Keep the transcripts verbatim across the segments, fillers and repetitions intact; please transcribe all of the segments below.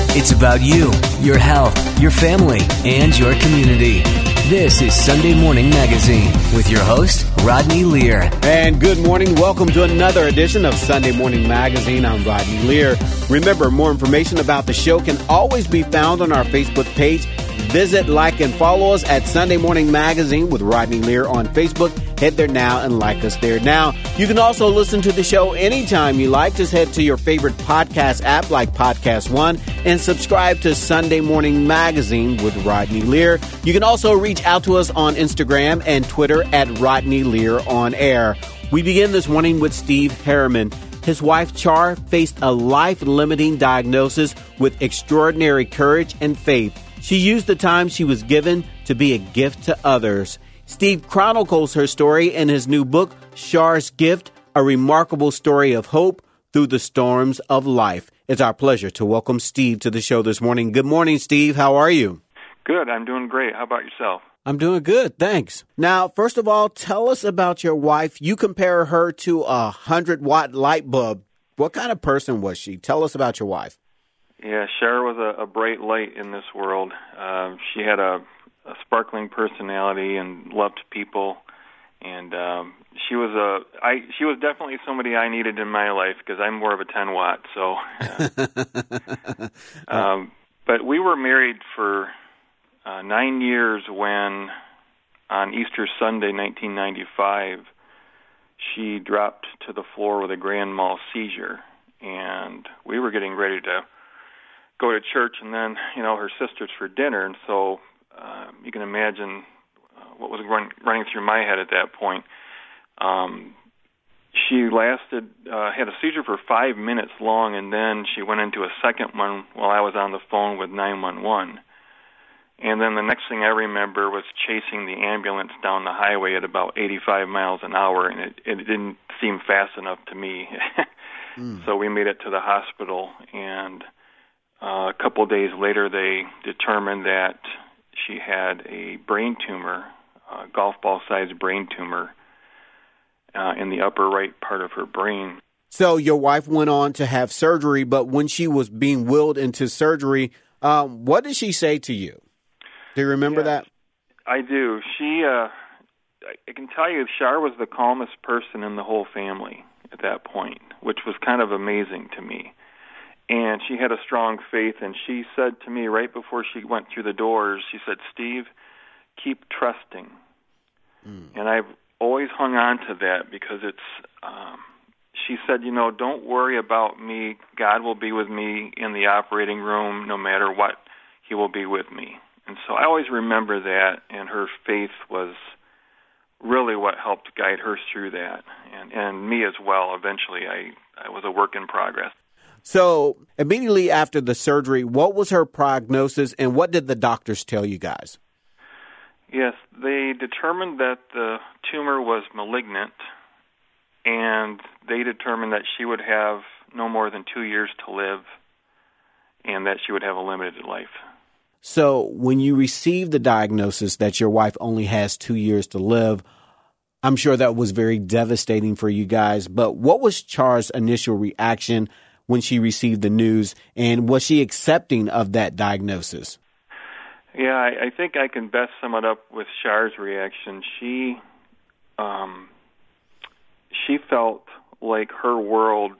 It's about you, your health, your family, and your community. This is Sunday Morning Magazine with your host, Rodney Lear. And good morning. Welcome to another edition of Sunday Morning Magazine. I'm Rodney Lear. Remember, more information about the show can always be found on our Facebook page. Visit, like, and follow us at Sunday Morning Magazine with Rodney Lear on Facebook. Head there now and like us there now. You can also listen to the show anytime you like. Just head to your favorite podcast app like Podcast One and subscribe to Sunday Morning Magazine with Rodney Lear. You can also reach out to us on Instagram and Twitter at Rodney Lear on Air. We begin this morning with Steve Harriman. His wife, Char, faced a life-limiting diagnosis with extraordinary courage and faith. She used the time she was given to be a gift to others. Steve chronicles her story in his new book, Char's Gift, a remarkable story of hope through the storms of life. It's our pleasure to welcome Steve to the show this morning. Good morning, Steve. How are you? Good. I'm doing great. How about yourself? I'm doing good. Thanks. Now, first of all, tell us about your wife. You compare her to a hundred-watt light bulb. What kind of person was she? Tell us about your wife. Yeah, Char was a, a bright light in this world. Uh, she had a, a sparkling personality and loved people, and um, she was a I she was definitely somebody I needed in my life because I'm more of a ten watt. So, uh, um, but we were married for uh, nine years when, on Easter Sunday, nineteen ninety-five, she dropped to the floor with a grand mal seizure, and we were getting ready to go to church, and then, you know, her sisters for dinner, and so uh, you can imagine uh, what was run, running through my head at that point. Um, she lasted, uh, had a seizure for five minutes long, and then she went into a second one while I was on the phone with nine one one. And then the next thing I remember was chasing the ambulance down the highway at about eighty-five miles an hour, and it, it didn't seem fast enough to me. mm. So we made it to the hospital, and Uh, a couple of days later, they determined that she had a brain tumor, a golf ball-sized brain tumor uh, in the upper right part of her brain. So your wife went on to have surgery, but when she was being wheeled into surgery, um, what did she say to you? Do you remember yeah, that? I do. She, uh, I can tell you, Char was the calmest person in the whole family at that point, which was kind of amazing to me. And she had a strong faith, and she said to me right before she went through the doors, she said, "Steve, keep trusting." Mm. And I've always hung on to that because it's, um, she said, you know, don't worry about me. God will be with me in the operating room no matter what. He will be with me. And so I always remember that, and her faith was really what helped guide her through that, and, and me as well. Eventually, I, I was a work in progress. So immediately after the surgery, what was her prognosis, and what did the doctors tell you guys? Yes, they determined that the tumor was malignant, and they determined that she would have no more than two years to live, and that she would have a limited life. So when you received the diagnosis that your wife only has two years to live, I'm sure that was very devastating for you guys, but what was Char's initial reaction when she received the news, and was she accepting of that diagnosis? Yeah, I, I think I can best sum it up with Char's reaction. She, um, she felt like her world,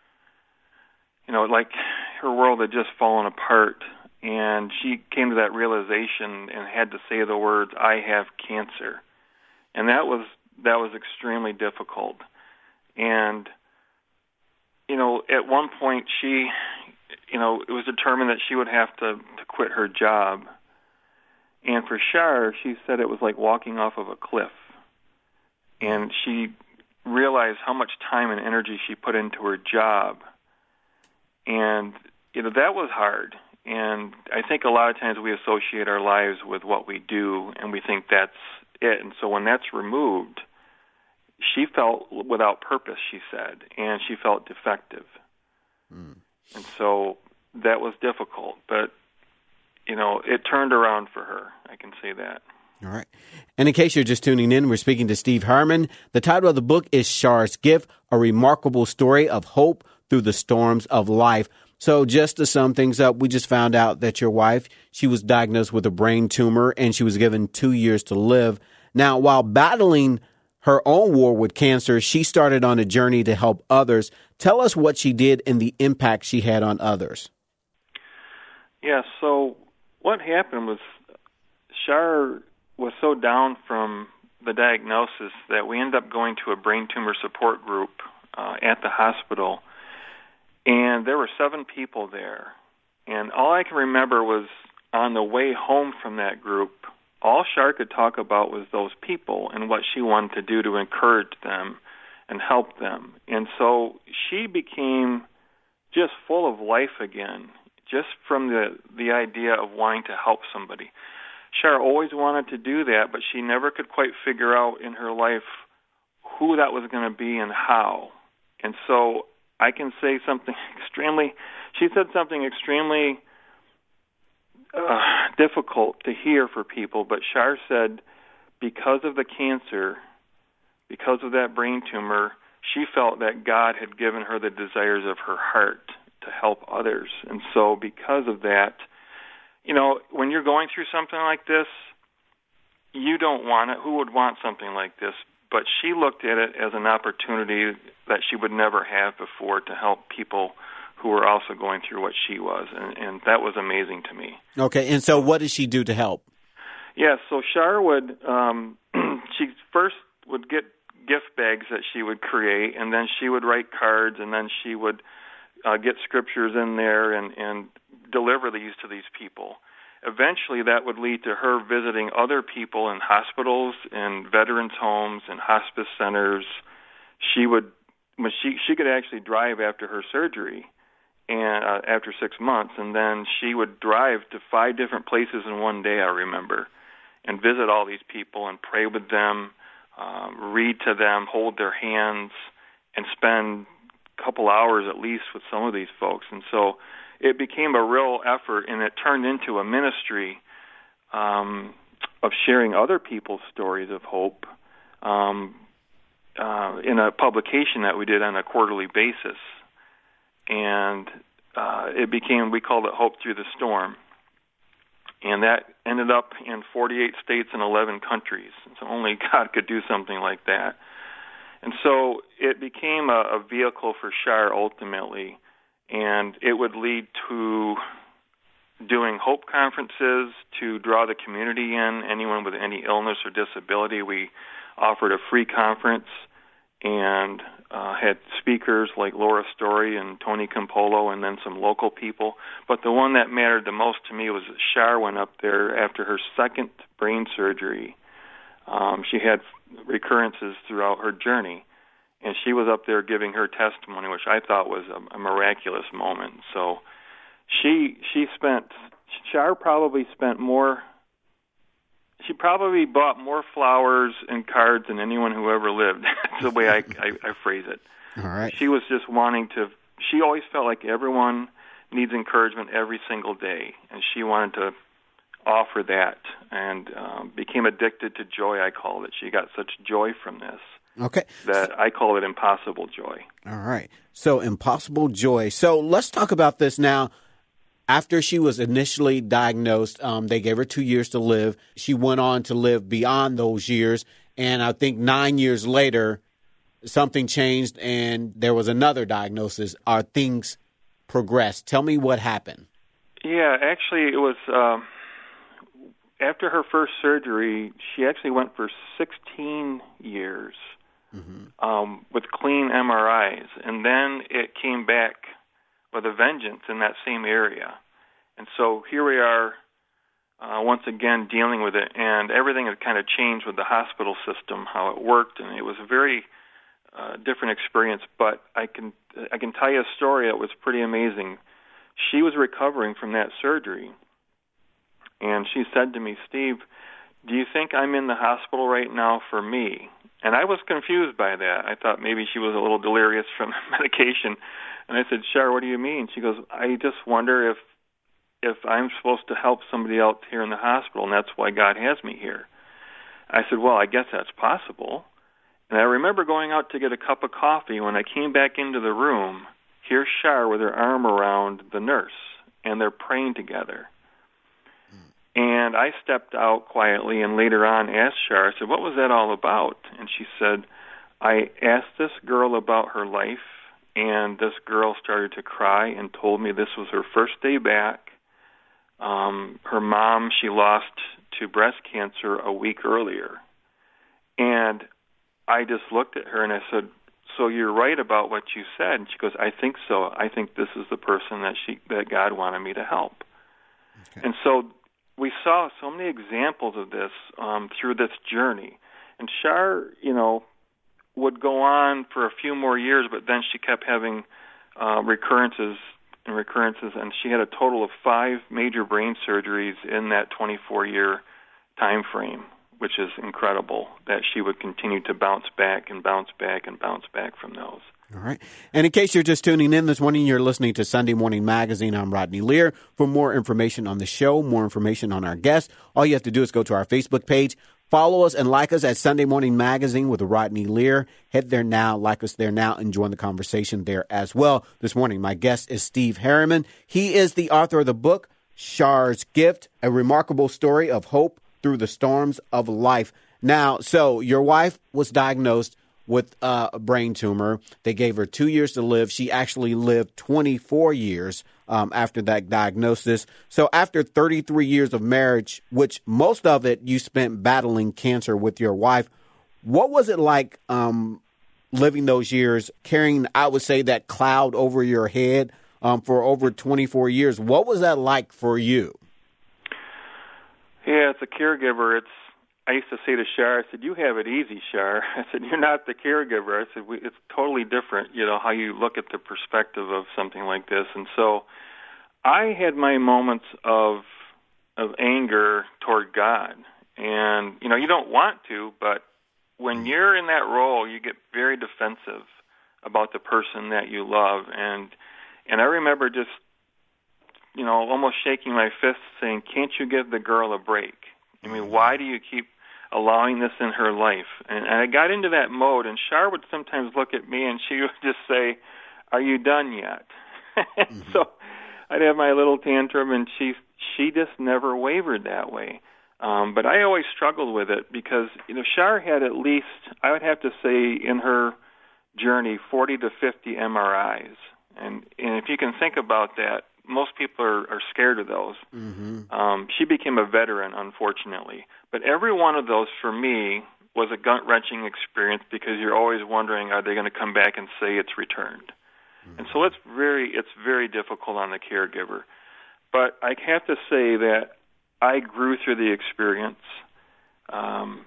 you know, like her world had just fallen apart, and she came to that realization and had to say the words, "I have cancer," and that was that was extremely difficult. And you know, at one point she, you know, it was determined that she would have to, to quit her job. And for Char, she said it was like walking off of a cliff. And she realized how much time and energy she put into her job. And, you know, that was hard. And I think a lot of times we associate our lives with what we do, and we think that's it. And so when that's removed, she felt without purpose, she said, and she felt defective. Mm. And so that was difficult, but, you know, it turned around for her. I can say that. All right. And in case you're just tuning in, we're speaking to Steve Harriman. The title of the book is Char's Gift, a remarkable story of hope through the storms of life. So just to sum things up, we just found out that your wife, she was diagnosed with a brain tumor and she was given two years to live. Now, while battling her own war with cancer, she started on a journey to help others. Tell us what she did and the impact she had on others. Yeah, so what happened was Shar was so down from the diagnosis that we ended up going to a brain tumor support group uh, at the hospital. And there were seven people there. And all I can remember was on the way home from that group, all Shar could talk about was those people and what she wanted to do to encourage them and help them. And so she became just full of life again, just from the, the idea of wanting to help somebody. Shar always wanted to do that, but she never could quite figure out in her life who that was going to be and how. And so I can say something extremely, she said something extremely uh, difficult to hear for people, but Shar said because of the cancer, because of that brain tumor, she felt that God had given her the desires of her heart to help others. And so because of that, you know, when you're going through something like this, you don't want it. Who would want something like this? But she looked at it as an opportunity that she would never have before to help people who were also going through what she was, and, and that was amazing to me. Okay, and so what did she do to help? Yeah, so Shar would, um, she first would get gift bags that she would create, and then she would write cards, and then she would uh, get scriptures in there and, and deliver these to these people. Eventually, that would lead to her visiting other people in hospitals, in veterans' homes, in hospice centers. She would, when she she could actually drive after her surgery, and uh, after six months, and then she would drive to five different places in one day. I remember, and visit all these people and pray with them, uh, read to them, hold their hands, and spend a couple hours at least with some of these folks. And so it became a real effort, and it turned into a ministry um, of sharing other people's stories of hope um, uh, in a publication that we did on a quarterly basis. And uh, it became, we called it Hope Through the Storm. And that ended up in forty-eight states and eleven countries. So only God could do something like that. And so it became a, a vehicle for Shar ultimately. And it would lead to doing hope conferences to draw the community in, anyone with any illness or disability. We offered a free conference and uh, had speakers like Laura Story and Tony Campolo and then some local people. But the one that mattered the most to me was that Shar went up there after her second brain surgery. Um, she had recurrences throughout her journey. And she was up there giving her testimony, which I thought was a, a miraculous moment. So she she spent, Shar probably spent more, she probably bought more flowers and cards than anyone who ever lived. That's the way I, I, I phrase it. All right. She was just wanting to, she always felt like everyone needs encouragement every single day. And she wanted to offer that and um, became addicted to joy, I called it. She got such joy from this. Okay. That I call it impossible joy. All right. So impossible joy. So let's talk about this now. After she was initially diagnosed, um, they gave her two years to live. She went on to live beyond those years. And I think nine years later, something changed and there was another diagnosis. Are things progressed? Tell me what happened. Yeah, actually it was um, after her first surgery, she actually went for sixteen years. Mm-hmm. Um, with clean M R Is, and then it came back with a vengeance in that same area. And so here we are uh, once again dealing with it, and everything had kind of changed with the hospital system, how it worked, and it was a very uh, different experience. But I can I can tell you a story that was pretty amazing. She was recovering from that surgery, and she said to me, "Steve, do you think I'm in the hospital right now for me?" And I was confused by that. I thought maybe she was a little delirious from medication. And I said, "Shar, what do you mean?" She goes, "I just wonder if if I'm supposed to help somebody else here in the hospital, and that's why God has me here." I said, "Well, I guess that's possible." And I remember going out to get a cup of coffee. When I came back into the room, here's Shar with her arm around the nurse, and they're praying together. And I stepped out quietly and later on asked Shar, I said, what was that all about? And she said, I asked this girl about her life, and this girl started to cry and told me this was her first day back. Um, her mom, she lost to breast cancer a week earlier. And I just looked at her and I said, so you're right about what you said? And she goes, I think so. I think this is the person that she that God wanted me to help. Okay. And so we saw so many examples of this um, through this journey. And Shar, you know, would go on for a few more years, but then she kept having uh, recurrences and recurrences, and she had a total of five major brain surgeries in that twenty-four-year time frame, which is incredible that she would continue to bounce back and bounce back and bounce back from those. All right. And in case you're just tuning in this morning, you're listening to Sunday Morning Magazine. I'm Rodney Lear. For more information on the show, more information on our guests, all you have to do is go to our Facebook page, follow us and like us at Sunday Morning Magazine with Rodney Lear. Head there now, like us there now, and join the conversation there as well. This morning, my guest is Steve Harriman. He is the author of the book, Shar's Gift, a remarkable story of hope through the storms of life. Now, so your wife was diagnosed with uh, a brain tumor. They gave her two years to live. She actually lived twenty-four years um, after that diagnosis. So after thirty-three years of marriage, which most of it you spent battling cancer with your wife, what was it like um, living those years, carrying, I would say, that cloud over your head um, for over twenty-four years? What was that like for you? Yeah, as a caregiver, it's I used to say to Shar, I said, you have it easy, Shar. I said, you're not the caregiver. I said, we, it's totally different, you know, how you look at the perspective of something like this. And so I had my moments of of anger toward God. And, you know, you don't want to, but when you're in that role, you get very defensive about the person that you love. And and I remember just, you know, almost shaking my fist saying, can't you give the girl a break? I mean, why do you keep allowing this in her life? And, and I got into that mode, and Shar would sometimes look at me, and she would just say, are you done yet? mm-hmm. So I'd have my little tantrum, and she she just never wavered that way. Um, but I always struggled with it because, you know, Shar had at least, I would have to say, in her journey, forty to fifty M R Is. And, and if you can think about that, most people are, are scared of those. Mm-hmm. Um, she became a veteran, unfortunately. But every one of those, for me, was a gut-wrenching experience because you're always wondering, are they going to come back and say it's returned? Mm-hmm. And so it's very, it's very difficult on the caregiver. But I have to say that I grew through the experience. Um,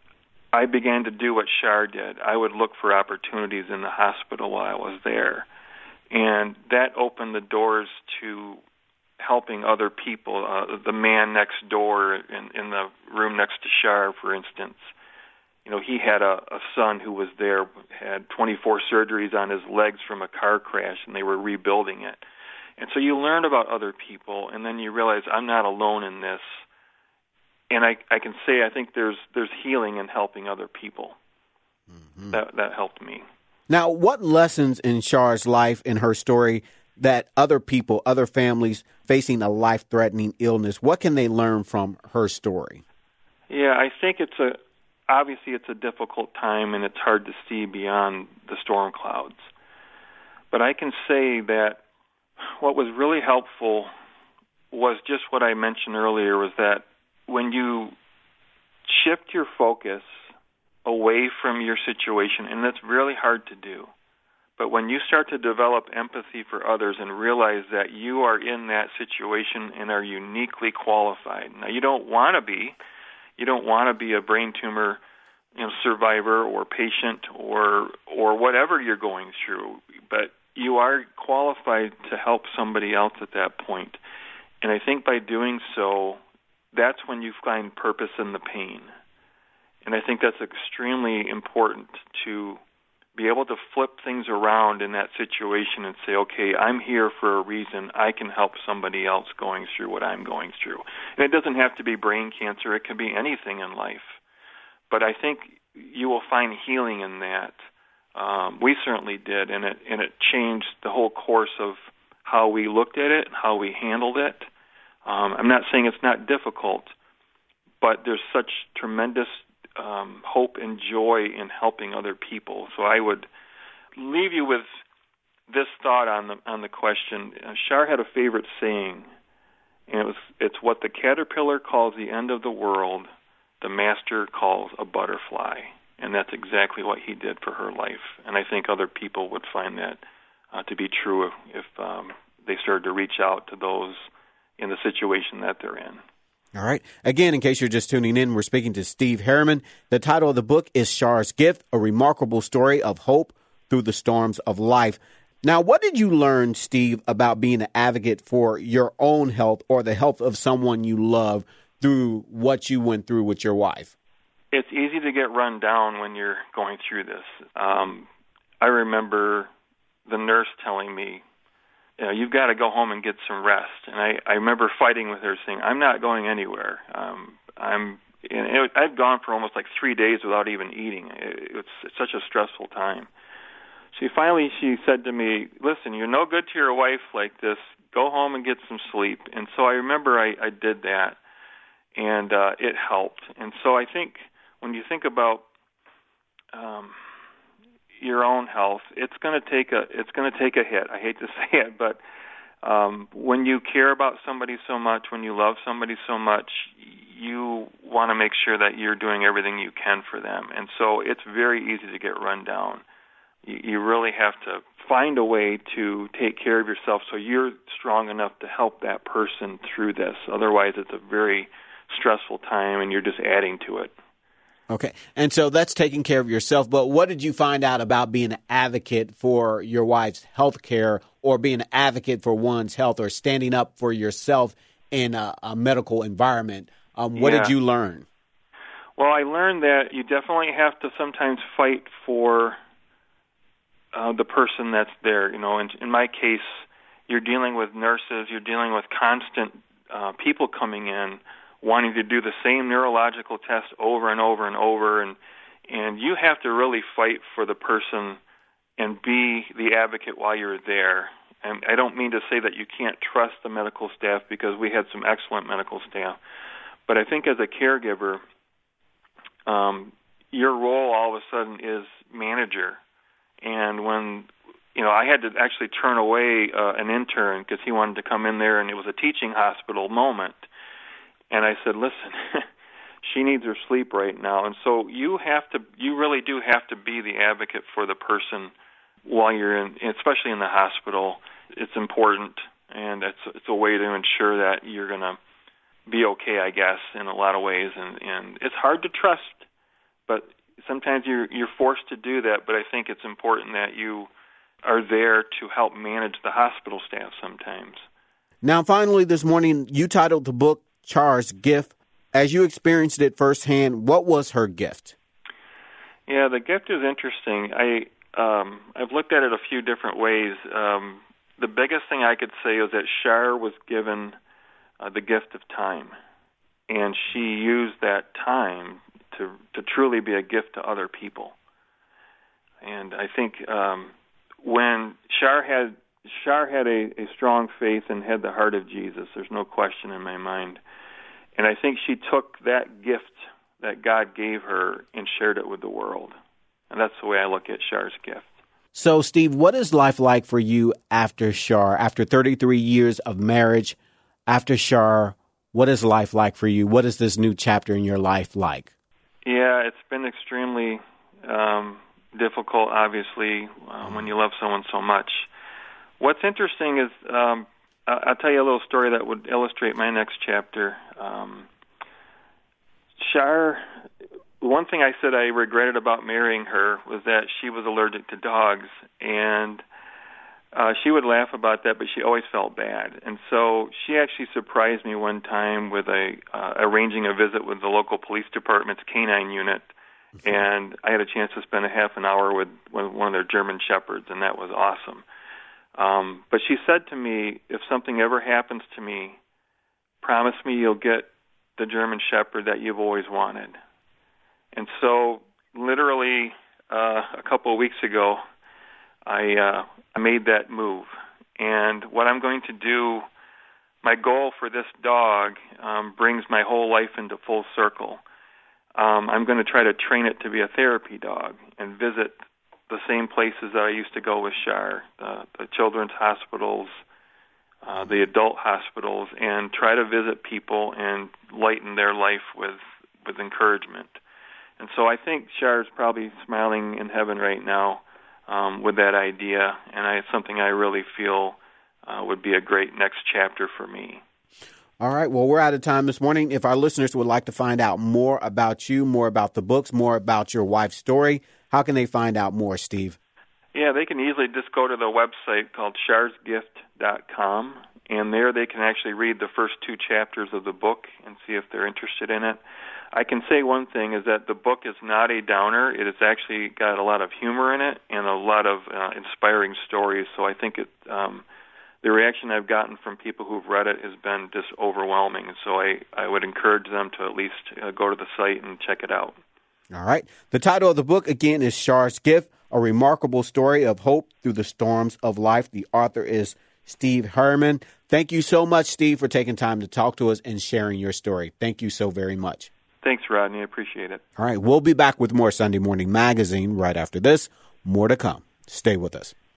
I began to do what Shar did. I would look for opportunities in the hospital while I was there. And that opened the doors to helping other people. Uh, the man next door in, in the room next to Shar, for instance, you know, he had a, a son who was there, had twenty-four surgeries on his legs from a car crash, and they were rebuilding it. And so you learn about other people, and then you realize I'm not alone in this. And I, I can say I think there's there's healing in helping other people. Mm-hmm. That that helped me. Now, what lessons in Shar's life, in her story, that other people, other families facing a life-threatening illness, what can they learn from her story? Yeah, I think it's a, obviously it's a difficult time and it's hard to see beyond the storm clouds. But I can say that what was really helpful was just what I mentioned earlier, was that when you shift your focus away from your situation, and that's really hard to do. But when you start to develop empathy for others and realize that you are in that situation and are uniquely qualified. Now, you don't want to be. You don't want to be a brain tumor, you know, survivor or patient or or whatever you're going through, but you are qualified to help somebody else at that point. And I think by doing so, that's when you find purpose in the pain. And I think that's extremely important, to be able to flip things around in that situation and say, okay, I'm here for a reason. I can help somebody else going through what I'm going through. And it doesn't have to be brain cancer. It can be anything in life. But I think you will find healing in that Um, we certainly did, and it and it changed the whole course of how we looked at it, how we handled it. Um, I'm not saying it's not difficult, but there's such tremendous um, hope and joy in helping other people. So I would leave you with this thought on the on the question. Uh, Shar had a favorite saying, and it was, "It's what the caterpillar calls the end of the world, the master calls a butterfly." And that's exactly what he did for her life. And I think other people would find that uh, to be true if, if um, they started to reach out to those in the situation that they're in. All right. Again, in case you're just tuning in, we're speaking to Steve Harriman. The title of the book is Shar's Gift, a remarkable story of hope through the storms of life. Now, what did you learn, Steve, about being an advocate for your own health or the health of someone you love through what you went through with your wife? It's easy to get run down when you're going through this. Um, I remember the nurse telling me, you know, you've got to go home and get some rest. And I, I remember fighting with her, saying, I'm not going anywhere. Um, I'm. And it, I'd gone for almost like three days without even eating. It, it's, it's such a stressful time. She finally, she said to me, listen, you're no good to your wife like this. Go home and get some sleep. And so I remember I, I did that, and uh, it helped. And so I think when you think about um, your own health, it's going to take a it's going to take a hit. I hate to say it, but um, when you care about somebody so much, when you love somebody so much, you want to make sure that you're doing everything you can for them. And so it's very easy to get run down. You, you really have to find a way to take care of yourself so you're strong enough to help that person through this. Otherwise, it's a very stressful time, and you're just adding to it. Okay. And so that's taking care of yourself. But what did you find out about being an advocate for your wife's health care or being an advocate for one's health or standing up for yourself in a, a medical environment? Um, what yeah. did you learn? Well, I learned that you definitely have to sometimes fight for uh, the person that's there. You know, in, in my case, you're dealing with nurses, you're dealing with constant uh, people coming in, wanting to do the same neurological test over and over and over, and and you have to really fight for the person and be the advocate while you're there. And I don't mean to say that you can't trust the medical staff, because we had some excellent medical staff, but I think as a caregiver, um, your role all of a sudden is manager. And when, you know, I had to actually turn away uh, an intern because he wanted to come in there, and it was a teaching hospital moment. And I said, listen, she needs her sleep right now. And so you have to, you really do have to be the advocate for the person while you're in, especially in the hospital. It's important, and it's it's a way to ensure that you're going to be okay, I guess, in a lot of ways. And, and it's hard to trust, but sometimes you're you're forced to do that. But I think it's important that you are there to help manage the hospital staff sometimes. Now, finally, this morning, you titled the book Shar's Gift. As you experienced it firsthand, what was her gift? Yeah, the gift is interesting. I, um, I've looked at it a few different ways. Um, the biggest thing I could say is that Shar was given uh, the gift of time, and she used that time to, to truly be a gift to other people. And I think um, when Shar had Shar had a, a strong faith and had the heart of Jesus, there's no question in my mind. And I think she took that gift that God gave her and shared it with the world. And that's the way I look at Shar's gift. So, Steve, what is life like for you after Shar? After thirty-three years of marriage, after Shar, what is life like for you? What is this new chapter in your life like? Yeah, it's been extremely um, difficult, obviously, uh, when you love someone so much. What's interesting is, um, I'll tell you a little story that would illustrate my next chapter. Um, Shar, one thing I said I regretted about marrying her was that she was allergic to dogs, and uh, she would laugh about that, but she always felt bad. And so she actually surprised me one time with a uh, arranging a visit with the local police department's canine unit, and I had a chance to spend a half an hour with, with one of their German shepherds, and that was awesome. Um, but she said to me, if something ever happens to me, promise me you'll get the German Shepherd that you've always wanted. And so literally uh, a couple of weeks ago, I, uh, I made that move. And what I'm going to do, my goal for this dog um, brings my whole life into full circle. Um, I'm going to try to train it to be a therapy dog and visit the same places that I used to go with Char, the, the children's hospitals, uh, the adult hospitals, and try to visit people and lighten their life with, with encouragement. And so I think Char is probably smiling in heaven right now um, with that idea, and I, it's something I really feel uh, would be a great next chapter for me. All right. Well, we're out of time this morning. If our listeners would like to find out more about you, more about the books, more about your wife's story, how can they find out more, Steve? Yeah, they can easily just go to the website called shars gift dot com, and there they can actually read the first two chapters of the book and see if they're interested in it. I can say one thing is that the book is not a downer. It has actually got a lot of humor in it and a lot of uh, inspiring stories, so I think it... Um, The reaction I've gotten from people who've read it has been just overwhelming. So I, I would encourage them to at least uh, go to the site and check it out. All right. The title of the book, again, is Char's Gift, A Remarkable Story of Hope Through the Storms of Life. The author is Steve Herman. Thank you so much, Steve, for taking time to talk to us and sharing your story. Thank you so very much. Thanks, Rodney. I appreciate it. All right. We'll be back with more Sunday Morning Magazine right after this. More to come. Stay with us.